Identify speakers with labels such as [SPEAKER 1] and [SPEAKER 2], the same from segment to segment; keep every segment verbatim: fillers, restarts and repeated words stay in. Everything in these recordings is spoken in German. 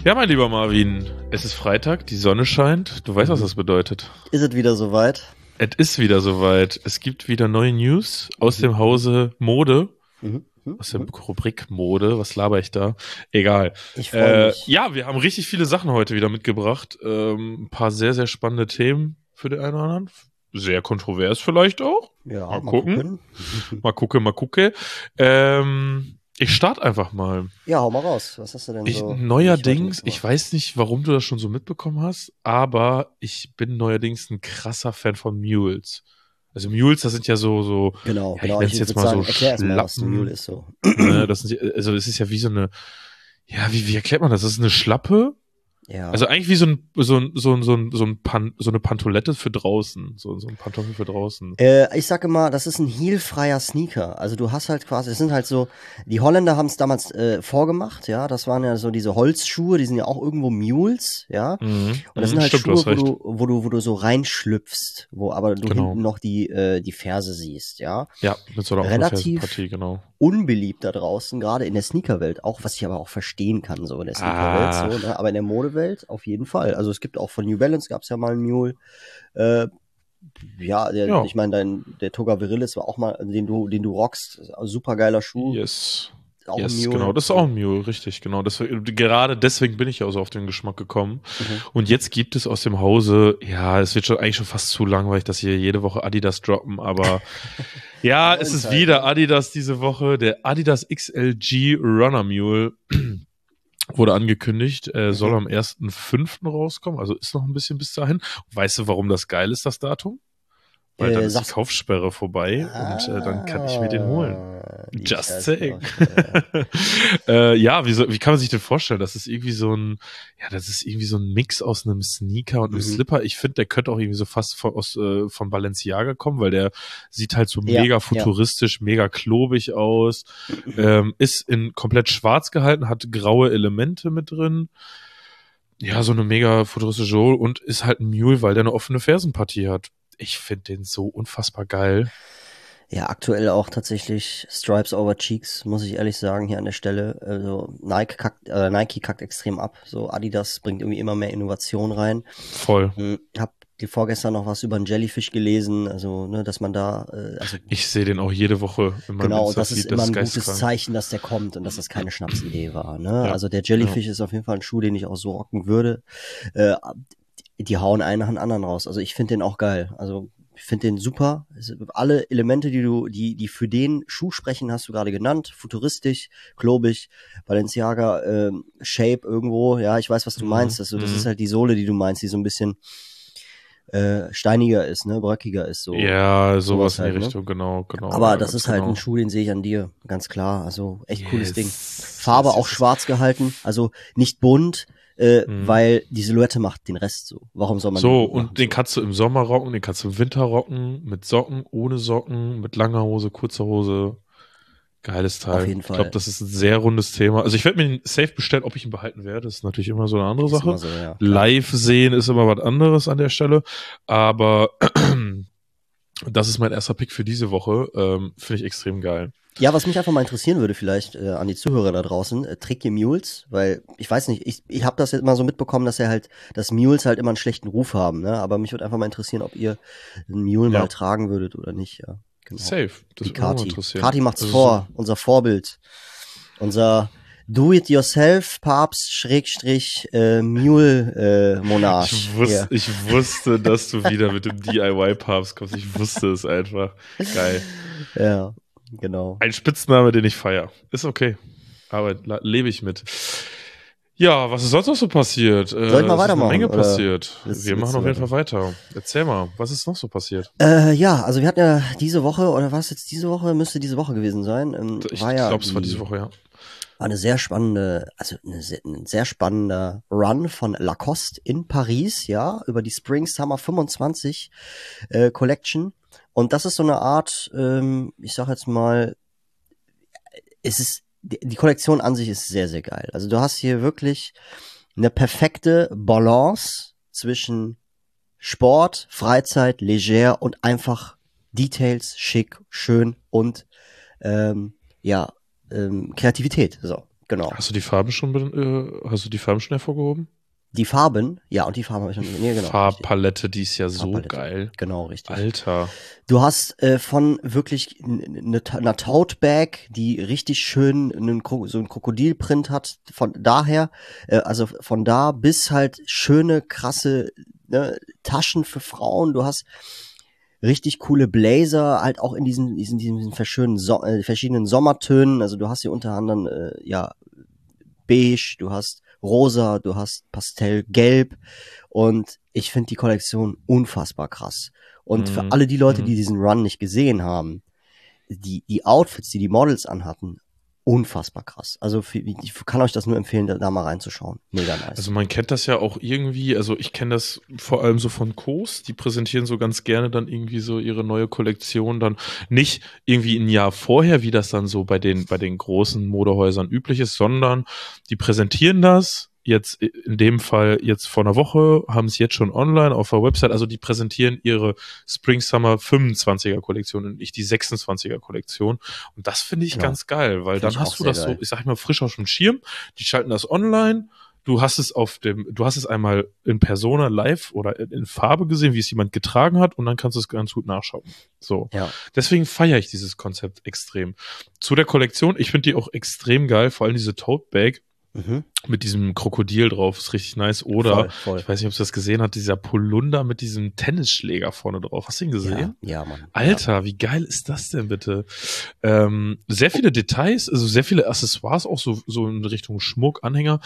[SPEAKER 1] Ja, mein lieber Marvin, es ist Freitag, die Sonne scheint. Du weißt, was das bedeutet.
[SPEAKER 2] Ist es wieder soweit?
[SPEAKER 1] Es ist wieder soweit. Es gibt wieder neue News aus dem Hause Mode.
[SPEAKER 2] Mhm. Mhm.
[SPEAKER 1] Aus der Rubrik Mode. Was laber ich da? Egal.
[SPEAKER 2] Ich freue
[SPEAKER 1] Äh,
[SPEAKER 2] mich.
[SPEAKER 1] ja, wir haben richtig viele Sachen heute wieder mitgebracht. Ähm, ein paar sehr, sehr spannende Themen für den einen oder anderen. Sehr kontrovers vielleicht auch.
[SPEAKER 2] Ja,
[SPEAKER 1] mal,
[SPEAKER 2] mal
[SPEAKER 1] gucken.
[SPEAKER 2] gucken.
[SPEAKER 1] mal gucken, mal gucken. Ähm, ich starte einfach mal.
[SPEAKER 2] Ja, hau mal raus. Was hast du denn
[SPEAKER 1] Ich,
[SPEAKER 2] so?
[SPEAKER 1] neuerdings,
[SPEAKER 2] ich
[SPEAKER 1] ich weiß nicht, warum du das schon so mitbekommen hast, aber ich bin neuerdings ein krasser Fan von Mules. Also Mules, das sind ja so, so,
[SPEAKER 2] Genau,
[SPEAKER 1] ja,
[SPEAKER 2] genau.
[SPEAKER 1] ich nenne es
[SPEAKER 2] Ich
[SPEAKER 1] jetzt
[SPEAKER 2] würde
[SPEAKER 1] mal
[SPEAKER 2] sagen,
[SPEAKER 1] so
[SPEAKER 2] erklär erst mal, was ein
[SPEAKER 1] Schlappen.
[SPEAKER 2] Mule ist so.
[SPEAKER 1] Ne, das sind, also es ist ja wie so eine, ja, wie, wie erklärt man das? Das ist eine Schlappe.
[SPEAKER 2] Ja.
[SPEAKER 1] Also eigentlich wie so ein, so ein, so ein, so ein, so ein Pan, so eine Pantolette für draußen. So, so ein Pantoffel für draußen.
[SPEAKER 2] Äh, ich sage immer, das ist ein heelfreier Sneaker. Also du hast halt quasi, es sind halt so, die Holländer haben es damals äh, vorgemacht, ja, das waren ja so diese Holzschuhe, die sind ja auch irgendwo Mules, ja.
[SPEAKER 1] Mhm.
[SPEAKER 2] Und das
[SPEAKER 1] Mhm,
[SPEAKER 2] sind halt
[SPEAKER 1] stimmt, du hast
[SPEAKER 2] Schuhe, wo
[SPEAKER 1] recht.
[SPEAKER 2] du, wo du, wo du so reinschlüpfst, wo aber du
[SPEAKER 1] Genau.
[SPEAKER 2] hinten noch die, äh, die Ferse siehst, ja.
[SPEAKER 1] Ja, mit so einer
[SPEAKER 2] Relativ
[SPEAKER 1] Partie, genau.
[SPEAKER 2] unbeliebt da draußen, gerade in der Sneakerwelt, auch was ich aber auch verstehen kann, so in der Sneakerwelt,
[SPEAKER 1] Ah.
[SPEAKER 2] so, ne? Aber in der Modewelt auf jeden Fall. Also es gibt auch von New Balance gab's ja mal einen Mule. Äh, ja, der,
[SPEAKER 1] Ja.
[SPEAKER 2] ich meine, dein der Toga Virilis war auch mal, den du, den du rockst, super geiler Schuh.
[SPEAKER 1] Yes.
[SPEAKER 2] Auch
[SPEAKER 1] yes,
[SPEAKER 2] ein Mule.
[SPEAKER 1] genau, das ist auch ein Mule, richtig, genau. Das, gerade deswegen bin ich ja auch so auf den Geschmack gekommen.
[SPEAKER 2] Mhm.
[SPEAKER 1] Und jetzt gibt es aus dem Hause, ja, es wird schon eigentlich schon fast zu langweilig, dass hier jede Woche Adidas droppen, aber ja, es ist wieder Adidas diese Woche. Der Adidas X L G Runner Mule wurde angekündigt, äh, soll
[SPEAKER 2] Mhm.
[SPEAKER 1] am ersten fünften rauskommen, also ist noch ein bisschen bis dahin. Weißt du, warum das geil ist, das Datum? Weil dann
[SPEAKER 2] Äh,
[SPEAKER 1] ist die
[SPEAKER 2] sag's-
[SPEAKER 1] Kaufsperre vorbei und äh, dann kann ich mir den holen.
[SPEAKER 2] Ah, die
[SPEAKER 1] Just
[SPEAKER 2] Kaufsperre.
[SPEAKER 1] saying. äh, ja, wie, so, wie kann man sich denn vorstellen? Das ist irgendwie so ein, ja, das ist irgendwie so ein Mix aus einem Sneaker und einem
[SPEAKER 2] Mhm.
[SPEAKER 1] Slipper. Ich finde, der könnte auch irgendwie so fast von, aus, äh, von Balenciaga kommen, weil der sieht halt so
[SPEAKER 2] Ja,
[SPEAKER 1] mega
[SPEAKER 2] ja.
[SPEAKER 1] futuristisch, mega klobig aus. ähm, ist in komplett schwarz gehalten, hat graue Elemente mit drin. Ja, so eine mega futuristische Sohle und ist halt ein Mule, weil der eine offene Fersenpartie hat. Ich finde den so unfassbar geil.
[SPEAKER 2] Ja, aktuell auch tatsächlich Stripes over Cheeks, muss ich ehrlich sagen, hier an der Stelle. Also Nike kackt, äh, Nike kackt extrem ab. So Adidas bringt irgendwie immer mehr Innovation rein.
[SPEAKER 1] Voll.
[SPEAKER 2] Hm, hab die vorgestern noch was über einen Jellyfish gelesen, also ne, dass man da, äh, also
[SPEAKER 1] Ich sehe den auch jede Woche in meinem
[SPEAKER 2] genau, und das ist
[SPEAKER 1] Insta-Feed,
[SPEAKER 2] immer ein gutes
[SPEAKER 1] geisteskrank.
[SPEAKER 2] Zeichen, dass der kommt und dass das keine Schnapsidee war. Ne?
[SPEAKER 1] Ja,
[SPEAKER 2] Also der Jellyfish ist auf jeden Fall ein Schuh, den ich auch so rocken würde. Äh, die hauen einen nach dem anderen raus. Also ich finde den auch geil. Also ich finde den super. Also alle Elemente, die du, die, die für den Schuh sprechen, hast du gerade genannt. Futuristisch, klobig, Balenciaga, ähm, Shape irgendwo. Ja, ich weiß, was du
[SPEAKER 1] Mhm,
[SPEAKER 2] meinst. Also das
[SPEAKER 1] mhm.
[SPEAKER 2] ist halt die Sohle, die du meinst, die so ein bisschen äh, steiniger ist, ne, bröckiger ist so.
[SPEAKER 1] Ja, sowas,
[SPEAKER 2] sowas
[SPEAKER 1] in
[SPEAKER 2] halt,
[SPEAKER 1] die
[SPEAKER 2] ne?
[SPEAKER 1] Richtung, genau, genau.
[SPEAKER 2] Aber
[SPEAKER 1] ja,
[SPEAKER 2] das
[SPEAKER 1] ganz
[SPEAKER 2] ist halt
[SPEAKER 1] genau.
[SPEAKER 2] ein Schuh, den sehe ich an dir, ganz klar. Also echt cooles
[SPEAKER 1] Yes.
[SPEAKER 2] Ding. Farbe
[SPEAKER 1] Yes,
[SPEAKER 2] auch
[SPEAKER 1] yes, yes.
[SPEAKER 2] schwarz gehalten, also nicht bunt, äh,
[SPEAKER 1] Mhm.
[SPEAKER 2] weil die Silhouette macht den Rest so. Warum soll man
[SPEAKER 1] So,
[SPEAKER 2] den bunt
[SPEAKER 1] und
[SPEAKER 2] machen,
[SPEAKER 1] den
[SPEAKER 2] so?
[SPEAKER 1] kannst du im Sommer rocken, den kannst du im Winter rocken, mit Socken, ohne Socken, mit langer Hose, kurzer Hose. Geiles Teil.
[SPEAKER 2] Auf jeden
[SPEAKER 1] Ich glaube,
[SPEAKER 2] Fall.
[SPEAKER 1] das ist ein sehr rundes Thema. Also ich werde mir den safe bestellen, ob ich ihn behalten werde. Das ist natürlich immer so eine andere
[SPEAKER 2] Ist
[SPEAKER 1] Sache.
[SPEAKER 2] immer so, ja. Klar.
[SPEAKER 1] Live sehen ist immer was anderes an der Stelle. Aber das ist mein erster Pick für diese Woche. Ähm, Finde ich extrem geil.
[SPEAKER 2] Ja, was mich einfach mal interessieren würde, vielleicht äh, an die Zuhörer da draußen, äh, trägt ihr Mules? Weil ich weiß nicht, ich, ich habe das jetzt immer so mitbekommen, dass er halt, dass Mules halt immer einen schlechten Ruf haben, ne? Aber mich würde einfach mal interessieren, ob ihr einen Mule
[SPEAKER 1] Ja.
[SPEAKER 2] mal tragen würdet oder nicht, ja. Genau.
[SPEAKER 1] Safe. Das
[SPEAKER 2] Die
[SPEAKER 1] würde mich auch mal
[SPEAKER 2] Kati.
[SPEAKER 1] interessieren.
[SPEAKER 2] Kati macht's
[SPEAKER 1] Also
[SPEAKER 2] vor, unser Vorbild. Unser Do-it-yourself Papst Schrägstrich äh, Mule äh, Monarch.
[SPEAKER 1] Ich, wus
[SPEAKER 2] Ja.
[SPEAKER 1] ich wusste, dass du wieder mit dem D I Y-Papst kommst. Ich wusste es einfach. Geil.
[SPEAKER 2] Ja, genau.
[SPEAKER 1] Ein Spitzname, den ich feier. Ist okay. Aber la- lebe ich mit. Ja, was ist sonst noch so passiert?
[SPEAKER 2] Soll ich mal
[SPEAKER 1] Äh, es ist eine
[SPEAKER 2] weitermachen,
[SPEAKER 1] Menge
[SPEAKER 2] oder
[SPEAKER 1] passiert.
[SPEAKER 2] willst-
[SPEAKER 1] Wir
[SPEAKER 2] willst
[SPEAKER 1] machen
[SPEAKER 2] du
[SPEAKER 1] auf jeden Fall weiter. Erzähl mal, was ist noch so passiert?
[SPEAKER 2] Äh, ja, also wir hatten ja diese Woche, oder was jetzt diese Woche, müsste diese Woche gewesen sein. Ähm,
[SPEAKER 1] Ich
[SPEAKER 2] war ja
[SPEAKER 1] glaube, es war
[SPEAKER 2] die-
[SPEAKER 1] diese Woche, ja.
[SPEAKER 2] War eine sehr spannende, also eine sehr, ein sehr spannender Run von Lacoste in Paris, ja, über die Spring Summer fünfundzwanzig äh, Collection. Und das ist so eine Art, ähm, ich sag jetzt mal, es ist, die, die Kollektion an sich ist sehr, sehr geil. Also du hast hier wirklich eine perfekte Balance zwischen Sport, Freizeit, leger und einfach Details, schick, schön und ähm, ja, ähm, Kreativität. So, Genau.
[SPEAKER 1] Hast du die Farben schon, äh, hast du die Farben schon hervorgehoben?
[SPEAKER 2] Die Farben, ja, und die Farben habe ich noch. Nee, genau.
[SPEAKER 1] Farbpalette, die ist ja so
[SPEAKER 2] Farbpalette.
[SPEAKER 1] geil.
[SPEAKER 2] Genau, richtig.
[SPEAKER 1] Alter.
[SPEAKER 2] Du hast äh, von wirklich eine einer Tote Bag, die richtig schön einen, so einen Krokodilprint hat, von daher, äh, also von da bis halt schöne, krasse ne, Taschen für Frauen. Du hast richtig coole Blazer, halt auch in diesen, diesen, diesen verschönen so äh, verschiedenen Sommertönen. Also du hast hier unter anderem äh, ja beige, du hast rosa, du hast pastellgelb und ich finde die Kollektion unfassbar krass. Und mhm. für alle die Leute, die diesen Run nicht gesehen haben, die die Outfits, die die Models anhatten, unfassbar krass. Also für, ich kann euch das nur empfehlen, da, da mal reinzuschauen. Mega nice.
[SPEAKER 1] Also man kennt das ja auch irgendwie, also ich kenne das vor allem so von Kos, die präsentieren so ganz gerne dann irgendwie so ihre neue Kollektion dann nicht irgendwie ein Jahr vorher, wie das dann so bei den, bei den großen Modehäusern üblich ist, sondern die präsentieren das jetzt in dem Fall jetzt vor einer Woche, haben es jetzt schon online auf der Website, also die präsentieren ihre Spring Summer fünfundzwanziger Kollektion und nicht die sechsundzwanziger Kollektion und das finde ich genau. ganz geil, weil find dann hast du das geil. so, ich sag mal, frisch auf dem Schirm, die schalten das online, du hast es auf dem, du hast es einmal in Persona live oder in Farbe gesehen, wie es jemand getragen hat und dann kannst du es ganz gut nachschauen. So. Ja. Deswegen feiere ich dieses Konzept extrem. Zu der Kollektion, ich finde die auch extrem geil, vor allem diese Tote Bag. Mhm. Mit diesem Krokodil drauf, ist richtig nice. Oder, voll, voll. Ich weiß nicht, ob du das gesehen hast, dieser Polunder mit diesem Tennisschläger vorne drauf. Hast du ihn gesehen?
[SPEAKER 2] Ja, ja Mann.
[SPEAKER 1] Alter,
[SPEAKER 2] ja.
[SPEAKER 1] wie geil ist das denn bitte? Ähm, sehr viele Details, also sehr viele Accessoires, auch so, so in Richtung Schmuck, Anhänger.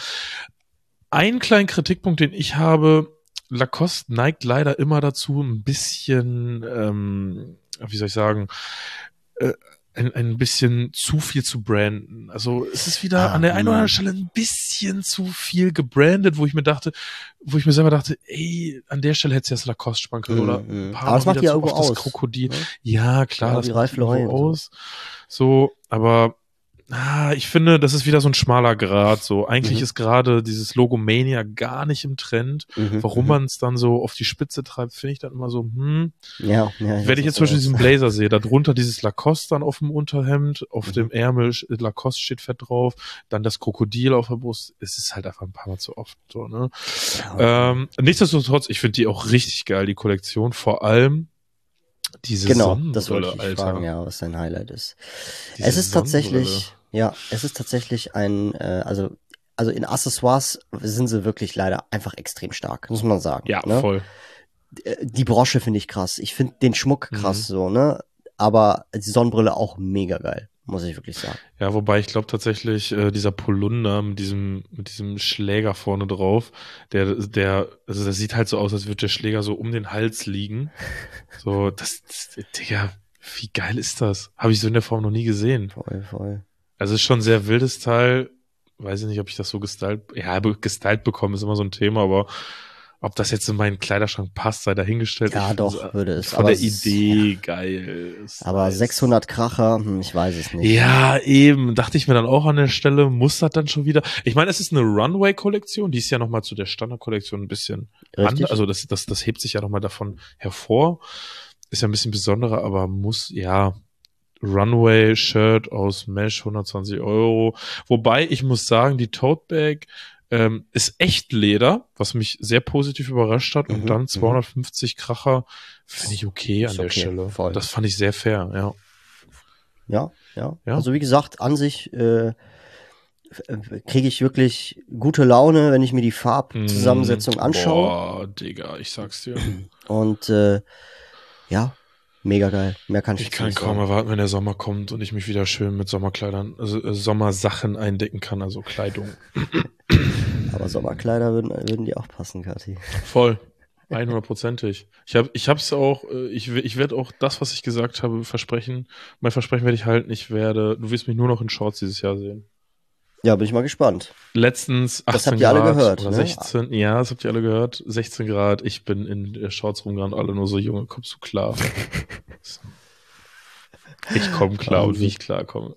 [SPEAKER 1] Ein kleinen Kritikpunkt, den ich habe, Lacoste neigt leider immer dazu, ein bisschen, ähm, wie soll ich sagen, äh, Ein, ein bisschen zu viel zu branden. Also es ist wieder ah, an der einen oder anderen Stelle ein bisschen zu viel gebrandet, wo ich mir dachte, wo ich mir selber dachte, ey, an der Stelle hätte es ja das Lacoste sparen können. Oder ein paar
[SPEAKER 2] aber das macht ja irgendwo
[SPEAKER 1] das
[SPEAKER 2] aus.
[SPEAKER 1] Krokodil.
[SPEAKER 2] Ne?
[SPEAKER 1] Ja, klar,
[SPEAKER 2] ja,
[SPEAKER 1] das
[SPEAKER 2] die
[SPEAKER 1] macht irgendwo aus.
[SPEAKER 2] So.
[SPEAKER 1] so, aber ah, ich finde, das ist wieder so ein schmaler Grat. So, eigentlich mhm. ist gerade dieses Logomania gar nicht im Trend. Mhm, Warum man es dann so auf die Spitze treibt, finde ich dann immer so, hm.
[SPEAKER 2] Ja, ja.
[SPEAKER 1] Wenn ich jetzt zum Beispiel diesen Blazer sehe, da drunter dieses Lacoste dann auf dem Unterhemd, auf mhm. dem Ärmel Lacoste steht fett drauf, dann das Krokodil auf der Brust, es ist halt einfach ein paar Mal zu oft so, ne? Ja, ähm, nichtsdestotrotz, ich finde die auch richtig geil, die Kollektion, vor allem diese
[SPEAKER 2] genau,
[SPEAKER 1] Sonnenbrille,
[SPEAKER 2] das wollte ich
[SPEAKER 1] Alter.
[SPEAKER 2] fragen, ja, was dein Highlight ist.
[SPEAKER 1] Diese
[SPEAKER 2] es ist tatsächlich, ja, es ist tatsächlich ein, äh, also, also in Accessoires sind sie wirklich leider einfach extrem stark, muss man sagen.
[SPEAKER 1] Ja,
[SPEAKER 2] ne?
[SPEAKER 1] voll.
[SPEAKER 2] Die Brosche finde ich krass, ich finde den Schmuck krass mhm. so, ne, aber die Sonnenbrille auch mega geil, muss ich wirklich sagen.
[SPEAKER 1] Ja, wobei ich glaube tatsächlich, äh, dieser Polunder mit diesem, mit diesem Schläger vorne drauf, der, der, also das sieht halt so aus, als würde der Schläger so um den Hals liegen. So, das, das Digga, wie geil ist das? Habe ich so in der Form noch nie gesehen.
[SPEAKER 2] Voll, voll.
[SPEAKER 1] Also ist schon ein sehr wildes Teil. Weiß ich nicht, ob ich das so gestylt, ja, gestylt bekomme, ist immer so ein Thema, aber ob das jetzt in meinen Kleiderschrank passt, sei dahingestellt.
[SPEAKER 2] Ja, doch, es, würde es.
[SPEAKER 1] Von aber der Idee ist, geil. Ist
[SPEAKER 2] aber nice. sechshundert Kracher, hm, ich weiß es nicht.
[SPEAKER 1] Ja, eben, dachte ich mir dann auch an der Stelle, muss das dann schon wieder. Ich meine, es ist eine Runway-Kollektion, die ist ja nochmal zu der Standard-Kollektion ein bisschen anders. Also das, das, das hebt sich ja nochmal davon hervor. Ist ja ein bisschen besonderer, aber muss, ja, Runway-Shirt aus Mesh, hundertzwanzig Euro. Wobei, ich muss sagen, die Tote Bag Ähm, ist echt Leder, was mich sehr positiv überrascht hat. Und mhm, dann zweihundertfünfzig mhm. Kracher finde ich okay ist an der okay, Stelle. Voll. Das fand ich sehr fair, ja.
[SPEAKER 2] Ja, ja. ja. Also wie gesagt, an sich äh, kriege ich wirklich gute Laune, wenn ich mir die Farbzusammensetzung mm, anschaue.
[SPEAKER 1] Boah, Digga, ich sag's dir.
[SPEAKER 2] Und äh, ja, mega geil. Mehr kann ich,
[SPEAKER 1] ich kann kaum erwarten, wenn der Sommer kommt und ich mich wieder schön mit Sommerkleidern, also äh, Sommersachen eindecken kann, also Kleidung.
[SPEAKER 2] Aber Sommerkleider würden, würden die auch passen, Kathi.
[SPEAKER 1] Voll. hundertprozentig. Ich habe ich hab's auch, ich, ich werde auch das, was ich gesagt habe, versprechen. Mein Versprechen werde ich halten. Ich werde, du wirst mich nur noch in Shorts dieses Jahr sehen.
[SPEAKER 2] Ja, bin ich mal gespannt.
[SPEAKER 1] Letztens achtzehn
[SPEAKER 2] das habt ihr alle
[SPEAKER 1] Grad
[SPEAKER 2] gehört,
[SPEAKER 1] oder
[SPEAKER 2] ne?
[SPEAKER 1] sechzehn, ja, das habt ihr alle gehört. sechzehn Grad, ich bin in Shorts rumgegangen, alle nur so, Junge, kommst du klar? Ich komme klar und wie ich klar komme.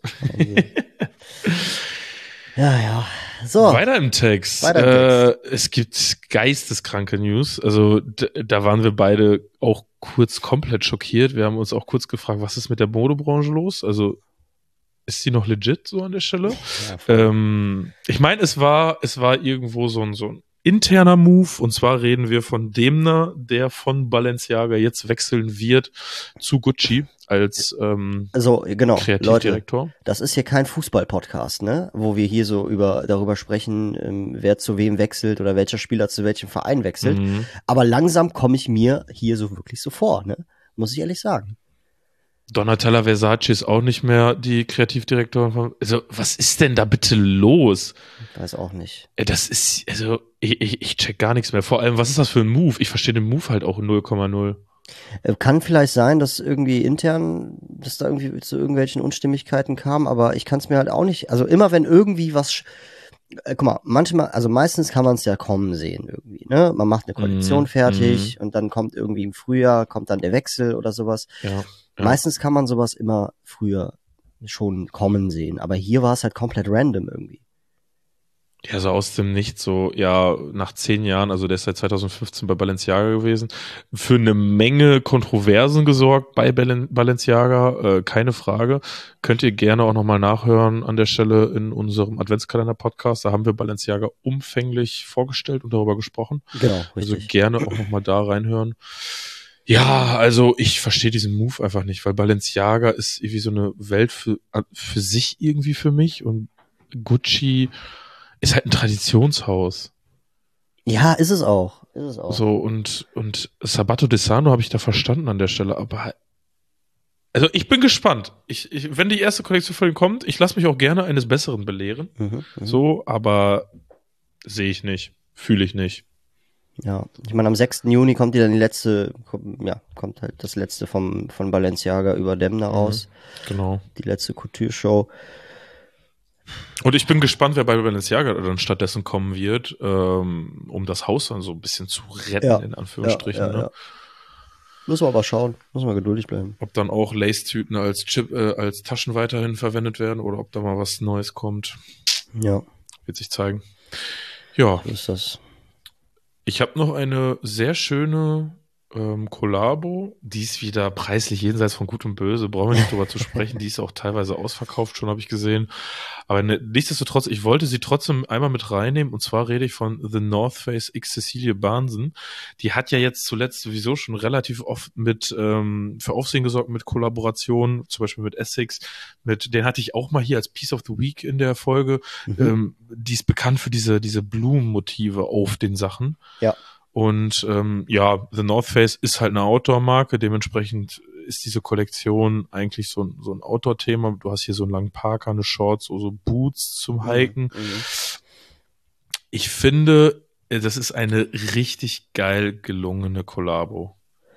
[SPEAKER 2] Ja, ja. So.
[SPEAKER 1] Weiter im Text.
[SPEAKER 2] Weiter im Text.
[SPEAKER 1] Äh, es gibt geisteskranke News. Also d- da waren wir beide auch kurz komplett schockiert. Wir haben uns auch kurz gefragt, was ist mit der Modebranche los? Also ist die noch legit so an der Stelle?
[SPEAKER 2] Ja, voll.
[SPEAKER 1] Ähm, ich meine, es war, es war irgendwo so ein, so ein interner Move, und zwar reden wir von Demna, der von Balenciaga jetzt wechseln wird zu Gucci als ähm,
[SPEAKER 2] Also, genau, Leute,
[SPEAKER 1] Kreativdirektor.
[SPEAKER 2] das ist hier kein Fußball-Podcast, ne? Wo wir hier so über darüber sprechen, ähm, wer zu wem wechselt oder welcher Spieler zu welchem Verein wechselt.
[SPEAKER 1] Mhm.
[SPEAKER 2] Aber langsam komme ich mir hier so wirklich so vor, ne? Muss ich ehrlich sagen.
[SPEAKER 1] Donatella Versace ist auch nicht mehr die Kreativdirektorin von. Also, was ist denn da bitte los?
[SPEAKER 2] Ich weiß auch nicht.
[SPEAKER 1] Ey, Das ist, also, ich, ich, ich check gar nichts mehr. Vor allem, was ist das für ein Move? Ich verstehe den Move halt auch null Komma null.
[SPEAKER 2] Äh, Kann vielleicht sein, dass irgendwie intern, dass da irgendwie zu irgendwelchen Unstimmigkeiten kam, aber ich kann es mir halt auch nicht, also immer wenn irgendwie was, sch- äh, guck mal, manchmal, also meistens kann man es ja kommen sehen irgendwie, ne? Man macht eine Kollektion
[SPEAKER 1] Mhm,
[SPEAKER 2] fertig und dann kommt irgendwie im Frühjahr, kommt dann der Wechsel oder sowas.
[SPEAKER 1] Ja, ja.
[SPEAKER 2] Meistens kann man sowas immer früher schon kommen sehen, aber hier war es halt komplett random irgendwie.
[SPEAKER 1] Ja, so aus dem Nichts, so, ja, nach zehn Jahren, also der ist seit zwanzig fünfzehn bei Balenciaga gewesen, für eine Menge Kontroversen gesorgt bei Balen- Balenciaga, äh, keine Frage. Könnt ihr gerne auch nochmal nachhören an der Stelle in unserem Adventskalender-Podcast. Da haben wir Balenciaga umfänglich vorgestellt und darüber gesprochen.
[SPEAKER 2] Genau,
[SPEAKER 1] Also
[SPEAKER 2] richtig.
[SPEAKER 1] gerne auch nochmal da reinhören. Ja, also ich verstehe diesen Move einfach nicht, weil Balenciaga ist irgendwie so eine Welt für, für sich irgendwie für mich, und Gucci ist halt ein Traditionshaus.
[SPEAKER 2] Ja, ist es auch, ist es auch.
[SPEAKER 1] So, und, und Sabato De Sarno habe ich da verstanden an der Stelle, aber also ich bin gespannt. Ich, ich, wenn die erste Kollektion von ihm kommt, ich lasse mich auch gerne eines Besseren belehren.
[SPEAKER 2] Mhm, mhm.
[SPEAKER 1] So, aber sehe ich nicht, fühle ich nicht.
[SPEAKER 2] Ja, ich meine, am sechsten Juni kommt die dann die letzte, kommt, ja, kommt halt das letzte vom, von Balenciaga über Demna raus.
[SPEAKER 1] Genau.
[SPEAKER 2] Die letzte Couture-Show.
[SPEAKER 1] Und ich bin gespannt, wer bei Balenciaga dann stattdessen kommen wird, ähm, um das Haus dann so ein bisschen zu retten,
[SPEAKER 2] Ja,
[SPEAKER 1] in Anführungsstrichen.
[SPEAKER 2] ja, ja,
[SPEAKER 1] ne?
[SPEAKER 2] ja. Müssen wir aber schauen. Müssen wir geduldig bleiben.
[SPEAKER 1] Ob dann auch Lace-Tüten als Chip, äh, als Taschen weiterhin verwendet werden oder ob da mal was Neues kommt,
[SPEAKER 2] Ja,
[SPEAKER 1] wird sich zeigen. Ja,
[SPEAKER 2] so ist das.
[SPEAKER 1] ich habe noch eine sehr schöne ähm, Kollabo. Die ist wieder preislich jenseits von Gut und Böse. Brauchen wir nicht drüber zu sprechen. Die ist auch teilweise ausverkauft schon, habe ich gesehen. Aber ne, nichtsdestotrotz, ich wollte sie trotzdem einmal mit reinnehmen. Und zwar rede ich von The North Face X Cecilia Barnsen. Die hat ja jetzt zuletzt sowieso schon relativ oft mit ähm, für Aufsehen gesorgt mit Kollaborationen, zum Beispiel mit Essex. Mit, den hatte ich auch mal hier als Piece of the Week in der Folge.
[SPEAKER 2] Mhm.
[SPEAKER 1] Ähm, die ist bekannt für diese, diese Blumenmotive auf den Sachen.
[SPEAKER 2] Ja.
[SPEAKER 1] Und ähm, ja, The North Face ist halt eine Outdoor-Marke, dementsprechend ist diese Kollektion eigentlich so ein, so ein Outdoor-Thema. Du hast hier so einen langen Parker, eine Shorts, so, so Boots zum Hiken.
[SPEAKER 2] Mhm.
[SPEAKER 1] Ich finde, das ist eine richtig geil gelungene Kollabo.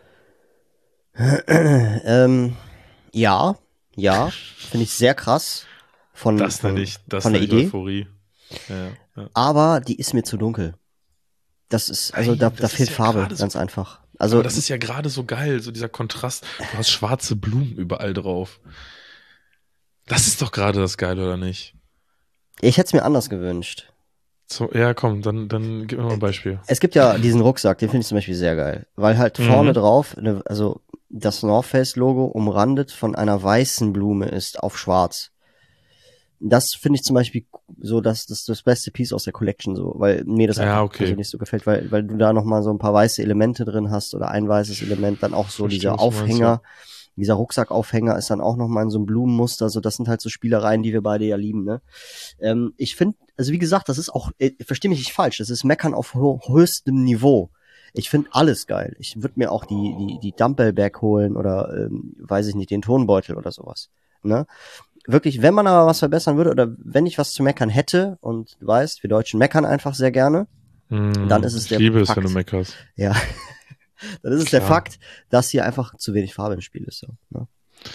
[SPEAKER 2] ähm, ja, ja, finde ich sehr krass von,
[SPEAKER 1] Das
[SPEAKER 2] von,
[SPEAKER 1] nenne ich, das
[SPEAKER 2] von der
[SPEAKER 1] nenne ich
[SPEAKER 2] Idee.
[SPEAKER 1] Euphorie. Ja, ja.
[SPEAKER 2] Aber die ist mir zu dunkel. Das ist, also
[SPEAKER 1] Nein,
[SPEAKER 2] da,
[SPEAKER 1] das
[SPEAKER 2] da
[SPEAKER 1] ist
[SPEAKER 2] fehlt
[SPEAKER 1] ja
[SPEAKER 2] Farbe,
[SPEAKER 1] gerade so-
[SPEAKER 2] ganz einfach. Also
[SPEAKER 1] Aber das ist ja gerade so geil, so dieser Kontrast. Du hast schwarze Blumen überall drauf. Das ist doch gerade das Geile, oder nicht?
[SPEAKER 2] ich hätte es mir anders gewünscht.
[SPEAKER 1] So, ja, komm, dann, dann gib mir mal ein Beispiel.
[SPEAKER 2] Es gibt ja diesen Rucksack, den finde ich zum Beispiel sehr geil. Weil halt
[SPEAKER 1] Mhm.
[SPEAKER 2] vorne drauf, ne, also das North Face Logo umrandet von einer weißen Blume ist auf schwarz. Das finde ich zum Beispiel so, dass das das beste Piece aus der Collection so, weil mir das
[SPEAKER 1] Ja,
[SPEAKER 2] einfach
[SPEAKER 1] okay.
[SPEAKER 2] persönlich so gefällt, weil, weil du da nochmal so ein paar weiße Elemente drin hast oder ein weißes Element, dann auch so
[SPEAKER 1] Verstehe,
[SPEAKER 2] dieser
[SPEAKER 1] was du meinst,
[SPEAKER 2] Aufhänger, dieser Rucksackaufhänger ist dann auch nochmal in so einem Blumenmuster, so das sind halt so Spielereien, die wir beide ja lieben, ne? Ähm, ich finde, also wie gesagt, das ist auch, äh, versteh mich nicht falsch, das ist Meckern auf ho höchstem Niveau. Ich finde alles geil. Ich würde mir auch die, die, die Dumbbell-Bag holen oder, ähm, weiß ich nicht, den Tonbeutel oder sowas, ne? Wirklich, wenn man aber was verbessern würde oder wenn ich was zu meckern hätte, und du weißt, wir Deutschen meckern einfach sehr gerne,
[SPEAKER 1] Mm,
[SPEAKER 2] dann ist es
[SPEAKER 1] ich
[SPEAKER 2] der
[SPEAKER 1] liebe es,
[SPEAKER 2] Fakt.
[SPEAKER 1] wenn du meckerst.
[SPEAKER 2] Ja, dann ist es der
[SPEAKER 1] Klar.
[SPEAKER 2] Fakt, dass hier einfach zu wenig Farbe im Spiel ist. So, ne?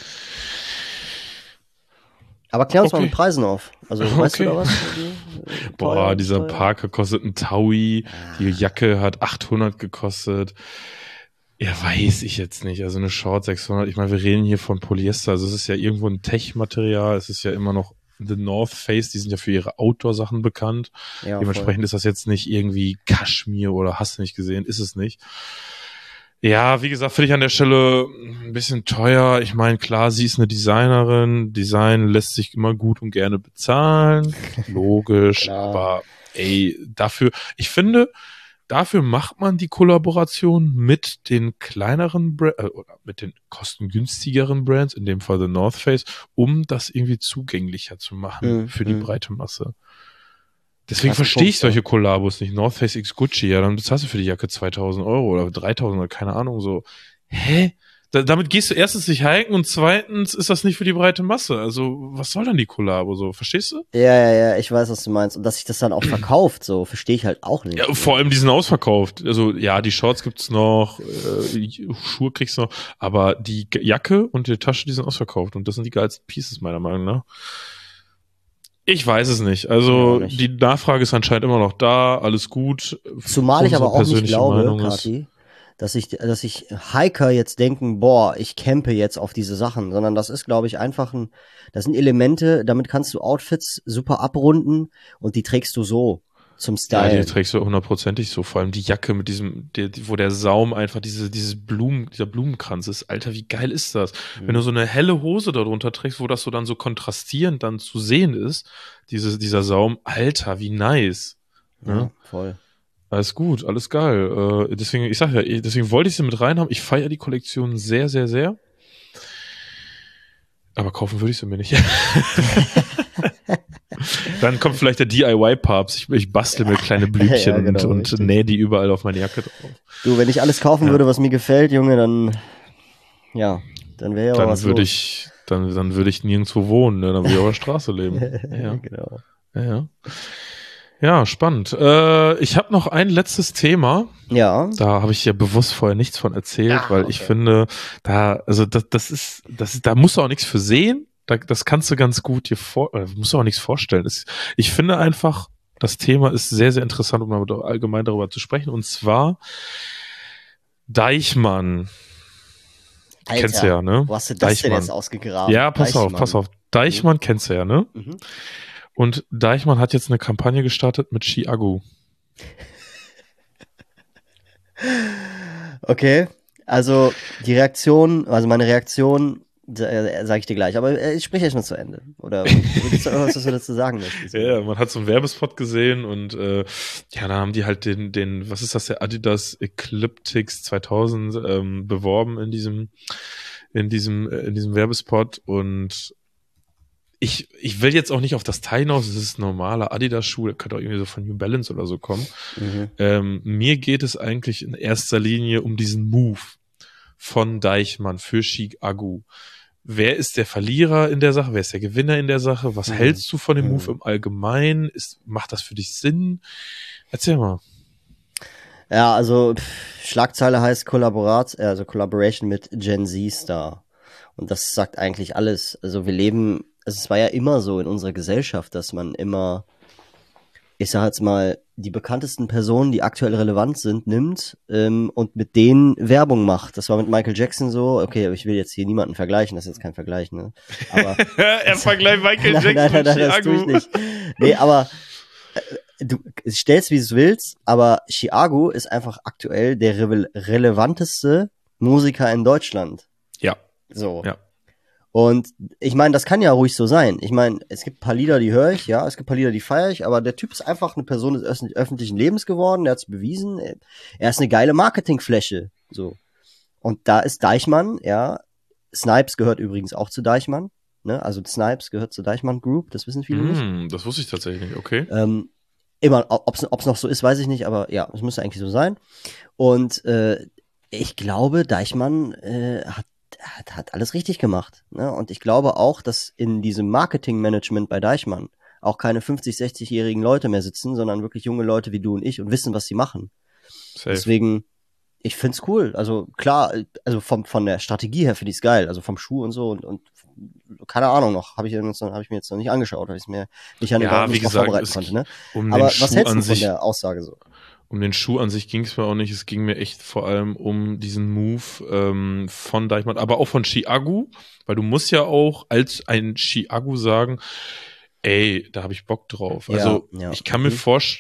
[SPEAKER 2] Aber klär uns
[SPEAKER 1] Okay.
[SPEAKER 2] mal mit Preisen auf. Also, weißt du
[SPEAKER 1] Okay.
[SPEAKER 2] da was? Die,
[SPEAKER 1] Boah,
[SPEAKER 2] teuer,
[SPEAKER 1] dieser
[SPEAKER 2] teuer?
[SPEAKER 1] Parker kostet ein Taui, die Jacke hat achthundert gekostet. Ja, weiß ich jetzt nicht. Also eine Short sechshundert. Ich meine, wir reden hier von Polyester. Also es ist ja irgendwo ein Tech-Material. Es ist ja immer noch The North Face. Die sind ja für ihre Outdoor-Sachen bekannt.
[SPEAKER 2] Ja,
[SPEAKER 1] Dementsprechend ist das jetzt nicht irgendwie Kaschmir oder hast du nicht gesehen. Ist es nicht. Ja, wie gesagt, finde ich an der Stelle ein bisschen teuer. Ich meine, klar, sie ist eine Designerin. Design lässt sich immer gut und gerne bezahlen. Logisch, aber ey, dafür, ich finde, dafür macht man die Kollaboration mit den kleineren Brands, äh, oder mit den kostengünstigeren Brands, in dem Fall The North Face, um das irgendwie zugänglicher zu machen
[SPEAKER 2] Mhm.
[SPEAKER 1] für die
[SPEAKER 2] Mhm.
[SPEAKER 1] breite Masse. Deswegen
[SPEAKER 2] Krasser
[SPEAKER 1] verstehe ich
[SPEAKER 2] Punkt,
[SPEAKER 1] solche
[SPEAKER 2] ja.
[SPEAKER 1] Kollabos nicht. North Face x Gucci, ja, dann bezahlst du für die Jacke zweitausend Euro oder dreitausend oder keine Ahnung so. Hä? Da, damit gehst du erstens nicht hiken und zweitens ist das nicht für die breite Masse. Also, was soll denn die Kollabo so? Verstehst du?
[SPEAKER 2] Ja, ja, ja, ich weiß, was du meinst. Und dass sich das dann auch verkauft, so, verstehe ich halt auch nicht.
[SPEAKER 1] Ja, vor allem die sind ausverkauft. Also, ja, die Shorts gibt's noch, äh, Schuhe kriegst du noch, aber die Jacke und die Tasche, die sind ausverkauft und das sind die geilsten Pieces meiner Meinung nach. Ich weiß es nicht. Also,
[SPEAKER 2] Ja, nicht.
[SPEAKER 1] die Nachfrage ist anscheinend immer noch da, alles gut.
[SPEAKER 2] Zumal ich
[SPEAKER 1] Unsere
[SPEAKER 2] aber auch nicht
[SPEAKER 1] persönliche
[SPEAKER 2] glaube,
[SPEAKER 1] Meinung ist-
[SPEAKER 2] Kati, dass ich, dass ich Hiker jetzt denken, boah, ich campe jetzt auf diese Sachen, sondern das ist, glaube ich, einfach ein, das sind Elemente, damit kannst du Outfits super abrunden und die trägst du so zum
[SPEAKER 1] Ja,
[SPEAKER 2] Style.
[SPEAKER 1] die trägst du hundertprozentig so. Vor allem die Jacke mit diesem, der, wo der Saum einfach diese, dieses Blumen, dieser Blumenkranz ist. Alter, wie geil ist das?
[SPEAKER 2] Mhm.
[SPEAKER 1] Wenn du so eine helle Hose darunter trägst, wo das so dann so kontrastierend dann zu sehen ist, diese, dieser Saum, Alter, wie nice.
[SPEAKER 2] Ja,
[SPEAKER 1] Ne?
[SPEAKER 2] voll.
[SPEAKER 1] Alles gut, alles geil. Äh, deswegen, ich sag ja, deswegen wollte ich sie mit reinhaben. Ich feiere die Kollektion sehr, sehr, sehr. Aber kaufen würde ich sie mir nicht. Dann kommt vielleicht der D I Y-Papst. Ich, ich bastel mir kleine Blümchen
[SPEAKER 2] Ja, genau,
[SPEAKER 1] und,
[SPEAKER 2] richtig.
[SPEAKER 1] und nähe die überall auf meine Jacke drauf.
[SPEAKER 2] Du, wenn ich alles kaufen
[SPEAKER 1] Ja.
[SPEAKER 2] würde, was mir gefällt, Junge, dann, ja, dann wäre ja auch
[SPEAKER 1] Dann
[SPEAKER 2] was
[SPEAKER 1] würde
[SPEAKER 2] los.
[SPEAKER 1] ich, dann, dann würde ich nirgendwo wohnen, ne? Dann würde ich auf der Straße leben. Ja,
[SPEAKER 2] Genau.
[SPEAKER 1] ja, ja. Ja, spannend. Äh, ich habe noch ein letztes Thema.
[SPEAKER 2] Ja.
[SPEAKER 1] Da habe ich ja bewusst vorher nichts von erzählt,
[SPEAKER 2] Ah,
[SPEAKER 1] weil
[SPEAKER 2] okay.
[SPEAKER 1] ich finde, da, also das, das ist, das ist, da musst du auch nichts für sehen. Da, das kannst du ganz gut dir vor, äh, musst du auch nichts vorstellen. Das, ich finde einfach, das Thema ist sehr, sehr interessant, um mal allgemein darüber zu sprechen. Und zwar Deichmann.
[SPEAKER 2] Alter,
[SPEAKER 1] Kennst du ja, ne?
[SPEAKER 2] wo hast du das denn
[SPEAKER 1] Deichmann.
[SPEAKER 2] jetzt ausgegraben?
[SPEAKER 1] Ja, pass auf,
[SPEAKER 2] Deichmann.
[SPEAKER 1] pass auf. Deichmann kennst du ja, ne?
[SPEAKER 2] Mhm.
[SPEAKER 1] Und Deichmann hat jetzt eine Kampagne gestartet mit Chiago.
[SPEAKER 2] Okay, also die Reaktion, also meine Reaktion, äh, sage ich dir gleich, aber äh, ich spreche erst mal zu Ende. Oder gibt es da irgendwas, was du dazu sagen möchtest?
[SPEAKER 1] Ja, man hat so einen Werbespot gesehen und äh, ja, da haben die halt den, den, was ist das, der Adidas Ecliptics zweitausend ähm, beworben in diesem, in diesem, äh, in diesem Werbespot und ich, ich will jetzt auch nicht auf das Teil hinaus, es ist ein normaler Adidas-Schuh, der könnte auch irgendwie so von New Balance oder so kommen.
[SPEAKER 2] Mhm.
[SPEAKER 1] Ähm, mir geht es eigentlich in erster Linie um diesen Move von Deichmann für Chiago. Wer ist der Verlierer in der Sache? Wer ist der Gewinner in der Sache? Was
[SPEAKER 2] Mhm.
[SPEAKER 1] hältst du von dem
[SPEAKER 2] Mhm.
[SPEAKER 1] Move im Allgemeinen? Ist, macht das für dich Sinn? Erzähl mal.
[SPEAKER 2] Ja, also pff, Schlagzeile heißt Kollaborat, äh, also Collaboration mit Gen Z-Star. Und das sagt eigentlich alles. Also wir leben, also es war ja immer so in unserer Gesellschaft, dass man immer, ich sag jetzt mal, die bekanntesten Personen, die aktuell relevant sind, nimmt ähm, und mit denen Werbung macht. Das war mit Michael Jackson so. Okay, ich will jetzt hier niemanden vergleichen, das ist jetzt kein Vergleich, ne? Aber
[SPEAKER 1] er vergleicht Michael
[SPEAKER 2] nein,
[SPEAKER 1] Jackson
[SPEAKER 2] nein, nein, nein,
[SPEAKER 1] mit
[SPEAKER 2] das tue ich
[SPEAKER 1] Chiago.
[SPEAKER 2] nicht. Nee, aber äh, du stellst, wie du es willst, aber Chiago ist einfach aktuell der re relevanteste Musiker in Deutschland.
[SPEAKER 1] Ja,
[SPEAKER 2] So.
[SPEAKER 1] ja.
[SPEAKER 2] Und ich meine, das kann ja ruhig so sein. Ich meine, es gibt ein paar Lieder, die höre ich, ja, es gibt ein paar Lieder, die feiere ich, aber der Typ ist einfach eine Person des öffentlich- öffentlichen Lebens geworden, der hat es bewiesen, er ist eine geile Marketingfläche, so. Und da ist Deichmann, ja, Snipes gehört übrigens auch zu Deichmann, ne, also Snipes gehört zur Deichmann Group, das wissen viele nicht.
[SPEAKER 1] Mm, das wusste ich tatsächlich nicht, okay.
[SPEAKER 2] Ähm, immer, ob es noch so ist, weiß ich nicht, aber ja, es müsste eigentlich so sein. Und äh, ich glaube, Deichmann äh, hat, hat, hat alles richtig gemacht. Ne? Und ich glaube auch, dass in diesem Marketingmanagement bei Deichmann auch keine fünfzig-, sechzig-jährigen Leute mehr sitzen, sondern wirklich junge Leute wie du und ich und wissen, was sie machen.
[SPEAKER 1] Safe.
[SPEAKER 2] Deswegen, ich find's cool. Also klar, also vom, von der Strategie her finde ich's geil. Also vom Schuh und so und, und keine Ahnung noch, habe ich, hab ich mir jetzt noch nicht angeschaut, weil ich mir mich an
[SPEAKER 1] Ja,
[SPEAKER 2] den
[SPEAKER 1] wie
[SPEAKER 2] nicht drauf
[SPEAKER 1] gesagt,
[SPEAKER 2] vorbereiten
[SPEAKER 1] es-
[SPEAKER 2] konnte. Ne?
[SPEAKER 1] um
[SPEAKER 2] Aber
[SPEAKER 1] den
[SPEAKER 2] was
[SPEAKER 1] Schuh
[SPEAKER 2] hältst du
[SPEAKER 1] an
[SPEAKER 2] von
[SPEAKER 1] sich,
[SPEAKER 2] der Aussage so?
[SPEAKER 1] um den Schuh an sich ging es mir auch nicht. Es ging mir echt vor allem um diesen Move ähm, von Deichmann, aber auch von Chiago, weil du musst ja auch als ein Chiago sagen, ey, da habe ich Bock drauf.
[SPEAKER 2] Ja,
[SPEAKER 1] Also
[SPEAKER 2] ja.
[SPEAKER 1] ich kann mir
[SPEAKER 2] Mhm.
[SPEAKER 1] vorstellen, also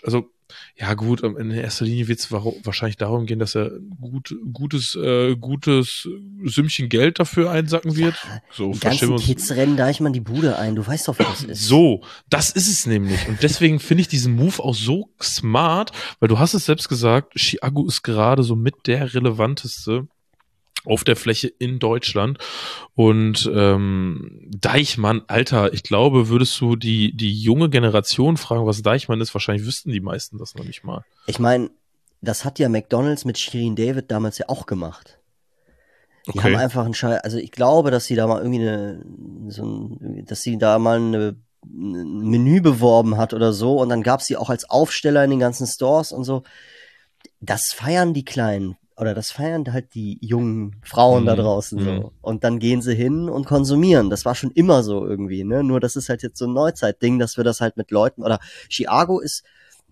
[SPEAKER 1] Ja gut, ähm, in erster Linie wird es wahrscheinlich darum gehen, dass er gut, gutes, äh, gutes Sümmchen Geld dafür einsacken wird.
[SPEAKER 2] Ja,
[SPEAKER 1] So,
[SPEAKER 2] die
[SPEAKER 1] verstehen wir
[SPEAKER 2] ganzen
[SPEAKER 1] uns.
[SPEAKER 2] Kids rennen Deichmann die Bude ein. Du weißt doch, wie das ist.
[SPEAKER 1] So, das ist es nämlich. Und deswegen finde ich diesen Move auch so smart, weil du hast es selbst gesagt, Thiago ist gerade so mit der relevanteste auf der Fläche in Deutschland. Und ähm, Deichmann, Alter, ich glaube, würdest du die, die junge Generation fragen, was Deichmann ist, wahrscheinlich wüssten die meisten das noch nicht mal.
[SPEAKER 2] Ich meine, das hat ja McDonald's mit Shirin David damals ja auch gemacht. Die
[SPEAKER 1] Okay.
[SPEAKER 2] haben einfach einen Scheiß, also ich glaube, dass sie da mal irgendwie eine, so ein, dass sie da mal eine, ein Menü beworben hat oder so und dann gab sie auch als Aufsteller in den ganzen Stores und so. Das feiern die Kleinen oder das feiern halt die jungen Frauen
[SPEAKER 1] Mhm.
[SPEAKER 2] da draußen
[SPEAKER 1] Mhm.
[SPEAKER 2] so. Und dann gehen sie hin und konsumieren. Das war schon immer so irgendwie, ne? Nur das ist halt jetzt so ein Neuzeitding, dass wir das halt mit Leuten oder Thiago ist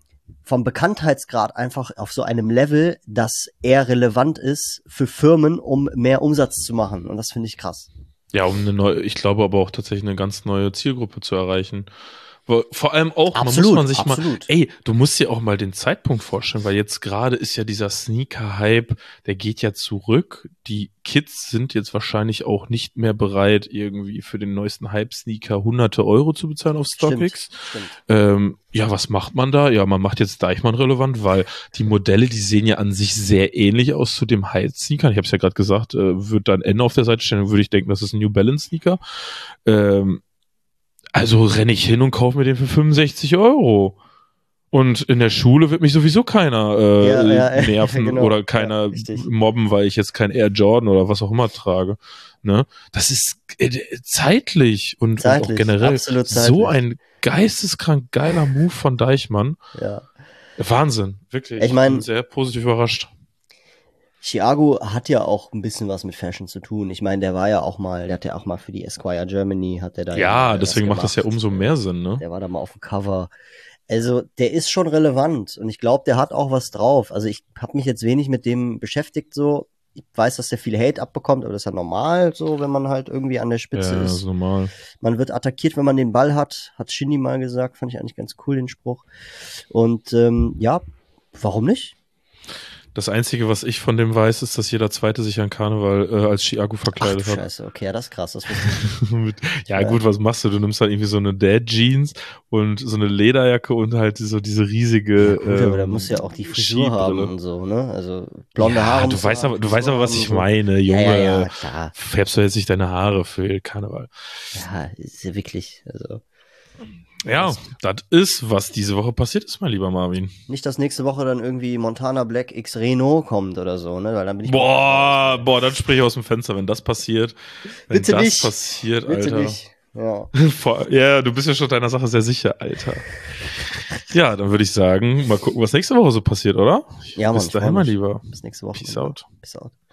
[SPEAKER 2] vom Bekanntheitsgrad einfach auf so einem Level, dass er relevant ist für Firmen, um mehr Umsatz zu machen. Und das finde ich krass.
[SPEAKER 1] Ja, um eine neue, ich glaube aber auch tatsächlich eine ganz neue Zielgruppe zu erreichen. Wo- Vor allem auch, man muss
[SPEAKER 2] Absolut,
[SPEAKER 1] man sich
[SPEAKER 2] absolut.
[SPEAKER 1] mal, ey, du musst dir auch mal den Zeitpunkt vorstellen, weil jetzt gerade ist ja dieser Sneaker-Hype, der geht ja zurück. Die Kids sind jetzt wahrscheinlich auch nicht mehr bereit, irgendwie für den neuesten Hype-Sneaker hunderte Euro zu bezahlen auf StockX.
[SPEAKER 2] Stimmt, stimmt.
[SPEAKER 1] Ähm, ja, was macht man da? Ja, man macht jetzt Deichmann relevant, weil die Modelle, die sehen ja an sich sehr ähnlich aus zu dem Hype-Sneaker. Ich habe es ja gerade gesagt, äh, würde da ein N auf der Seite stehen, dann würde ich denken, das ist ein New Balance-Sneaker. Ähm, also renne ich hin und kaufe mir den für fünfundsechzig Euro. Und in der Schule wird mich sowieso keiner äh,
[SPEAKER 2] Ja, ja, ja,
[SPEAKER 1] nerven
[SPEAKER 2] genau.
[SPEAKER 1] oder keiner
[SPEAKER 2] Ja, richtig.
[SPEAKER 1] mobben, weil ich jetzt kein Air Jordan oder was auch immer trage. Ne? Das ist äh, zeitlich und, und auch
[SPEAKER 2] Zeitlich,
[SPEAKER 1] generell
[SPEAKER 2] absolut
[SPEAKER 1] so
[SPEAKER 2] zeitlich.
[SPEAKER 1] ein geisteskrank geiler Move von Deichmann.
[SPEAKER 2] Ja.
[SPEAKER 1] Wahnsinn, wirklich.
[SPEAKER 2] Ich mein-
[SPEAKER 1] bin sehr positiv überrascht.
[SPEAKER 2] Thiago hat ja auch ein bisschen was mit Fashion zu tun. Ich meine, der war ja auch mal, der hat ja auch mal für die Esquire Germany, hat der da
[SPEAKER 1] Ja,
[SPEAKER 2] was
[SPEAKER 1] deswegen macht das ja
[SPEAKER 2] gemacht.
[SPEAKER 1] umso mehr Sinn, ne?
[SPEAKER 2] Der war da mal auf dem Cover. Also, der ist schon relevant und ich glaube, der hat auch was drauf. Also, ich habe mich jetzt wenig mit dem beschäftigt so. Ich weiß, dass der viel Hate abbekommt, aber das ist ja normal so, wenn man halt irgendwie an der Spitze
[SPEAKER 1] Ja, das
[SPEAKER 2] ist.
[SPEAKER 1] ist normal.
[SPEAKER 2] Man wird attackiert, wenn man den Ball hat, hat Shindy mal gesagt, fand ich eigentlich ganz cool, den Spruch. Und ähm, ja, warum nicht?
[SPEAKER 1] Das Einzige, was ich von dem weiß, ist, dass jeder Zweite sich an Karneval äh, als Thiago
[SPEAKER 2] Ach
[SPEAKER 1] verkleidet
[SPEAKER 2] du
[SPEAKER 1] hat.
[SPEAKER 2] Scheiße, okay, ja, das ist krass, das wusste ich nicht.
[SPEAKER 1] Mit, ja,
[SPEAKER 2] Ja.
[SPEAKER 1] gut, was machst du? Du nimmst halt irgendwie so eine Dad-Jeans und so eine Lederjacke und halt so diese riesige.
[SPEAKER 2] Ja, gut, aber da
[SPEAKER 1] ähm,
[SPEAKER 2] muss ja auch die Frisur
[SPEAKER 1] Skibrille.
[SPEAKER 2] haben und so, ne? Also blonde
[SPEAKER 1] ja,
[SPEAKER 2] Haare.
[SPEAKER 1] du
[SPEAKER 2] muss
[SPEAKER 1] weißt
[SPEAKER 2] haben,
[SPEAKER 1] aber, du weißt
[SPEAKER 2] Frisur
[SPEAKER 1] aber, was
[SPEAKER 2] haben
[SPEAKER 1] ich
[SPEAKER 2] und so.
[SPEAKER 1] meine,
[SPEAKER 2] Ja,
[SPEAKER 1] Junge.
[SPEAKER 2] ja, ja, klar.
[SPEAKER 1] Färbst du jetzt nicht deine Haare für Karneval?
[SPEAKER 2] Ja, ist ja wirklich, also.
[SPEAKER 1] Ja, das ist, was diese Woche passiert ist, mein lieber Marvin.
[SPEAKER 2] Nicht, dass nächste Woche dann irgendwie Montana Black X Reno kommt oder so, ne? Weil dann bin ich.
[SPEAKER 1] Boah, boah, dann sprich ich aus dem Fenster, wenn das passiert. Wenn
[SPEAKER 2] Bitte
[SPEAKER 1] das
[SPEAKER 2] nicht.
[SPEAKER 1] passiert,
[SPEAKER 2] Bitte
[SPEAKER 1] Alter.
[SPEAKER 2] nicht. Ja.
[SPEAKER 1] Vor- Ja, du bist ja schon deiner Sache sehr sicher, Alter. Ja, dann würde ich sagen, mal gucken, was nächste Woche so passiert, oder?
[SPEAKER 2] Ja, Mann,
[SPEAKER 1] Bis
[SPEAKER 2] ich
[SPEAKER 1] dahin,
[SPEAKER 2] freu
[SPEAKER 1] mein
[SPEAKER 2] mich.
[SPEAKER 1] Lieber.
[SPEAKER 2] Bis nächste Woche.
[SPEAKER 1] Peace out.
[SPEAKER 2] Peace out.